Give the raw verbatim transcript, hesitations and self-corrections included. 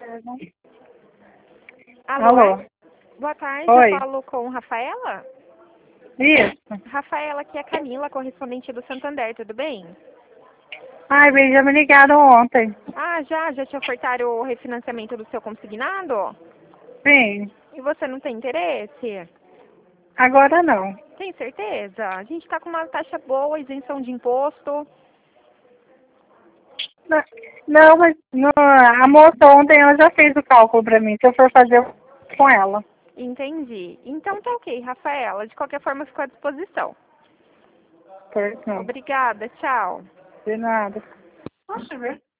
Alô? Alô? Boa tarde, Oi. eu falo com Rafaela? Isso. Rafaela, aqui é a Camila, correspondente do Santander, tudo bem? Ai, bem, já me ligaram ontem. Ah, já? Já te ofertaram o refinanciamento do seu consignado? Sim. E você não tem interesse? Agora não. Tem certeza? A gente está com uma taxa boa, isenção de imposto. Não, não, mas não, a moça ontem ela já fez o cálculo pra mim. Se eu for fazer eu com ela. Entendi. Então tá ok, Rafaela. De qualquer forma, fico à disposição. Por, não, Obrigada, tchau. de nada. Poxa, ver.